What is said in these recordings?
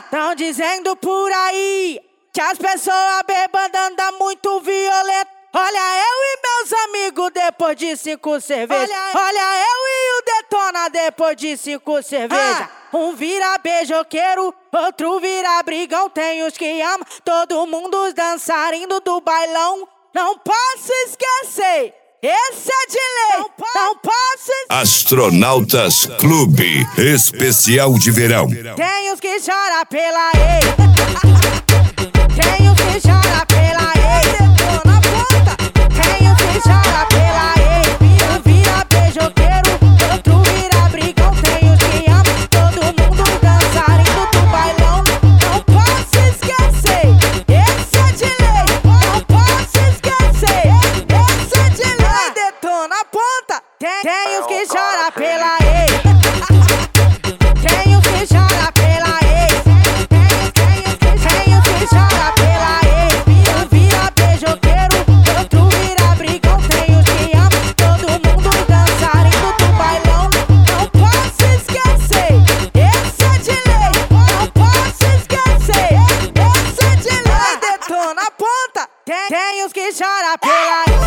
Tão dizendo por aí que as pessoas bebando andam muito violento. Olha eu e meus amigos depois de 5 cervejas. Olha eu e o Detona depois de 5 cervejas. Um vira beijoqueiro, outro vira brigão. Tem os que amam, todo mundo os dançarinos do bailão. Não posso esquecer, esse é de lei. Não posso esquecer. Astronautas Clube Especial de Verão. Tem os que choram pela ex. Tem os que choram pela ex. Detona ponta. Tem os que choram pela ex. Um vira beijoqueiro, outro vira brigão. Tem os que amam, todo mundo dançarino do bailão. Não posso esquecer, esse é de lei. Não posso esquecer, esse é de lei. Detona ponta. Tem os que choram pela ex. Tem os que choram pela ex. Tem os que choram pela ex. Um vira beijoqueiro, outro vira brigão. Tem os que amam, todo mundo dançarino do bailão. Não posso esquecer, esse é de lei. Não posso esquecer, esse é de lei. Detona ponta. Tem os que choram pela ex.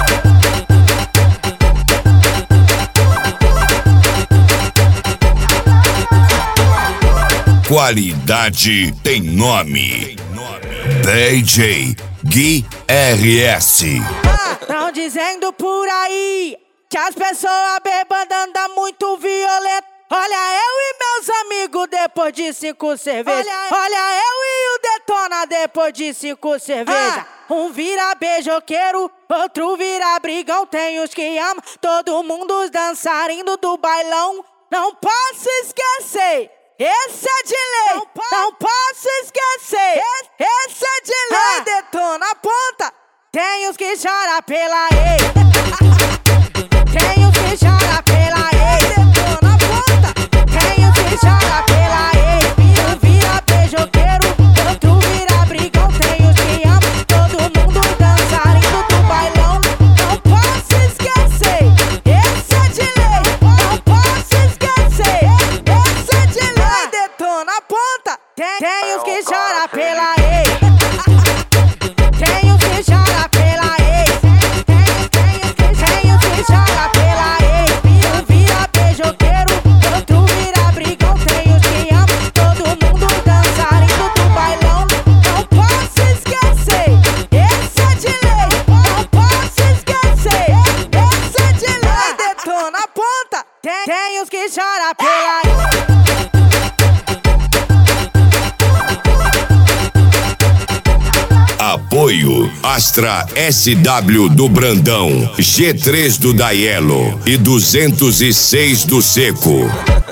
Qualidade tem nome. DJ Gui RS. Tão dizendo por aí que as pessoas bebando andam muito violento. Olha eu e meus amigos depois de 5 cervejas. Olha eu e o Detona depois de 5 cervejas. Um vira beijoqueiro, outro vira brigão. Tem os que amam, todo mundo os dançarinos do bailão. Não posso esquecer, esse é de lei. Não posso esquecer, esse é de lei. Detona ponta. Tem os que choram pela ex. Tem os que choram pela ex. Detona ponta. Tem os que choram pela ex. Um vira beijoqueiro, outro vira brigão. Tem os que amam, todo mundo dançarino do bailão. Não posso esquecer, esse é de lei. Não posso esquecer, esse é de lei. Detona ponta. Tem os que choram pela ex. Tem os que choram pela ex. Tem os que choram pela ex. Um vira beijoqueiro, outro vira brigão. Tem os que amam, todo mundo dançarino do bailão. Não posso esquecer, esse é de lei. Não posso esquecer, esse é de lei. Detona ponta. Tem os que choram pela ex. Apoio Astra SW do Brandão, G3 do Daielo e 206 do Seco.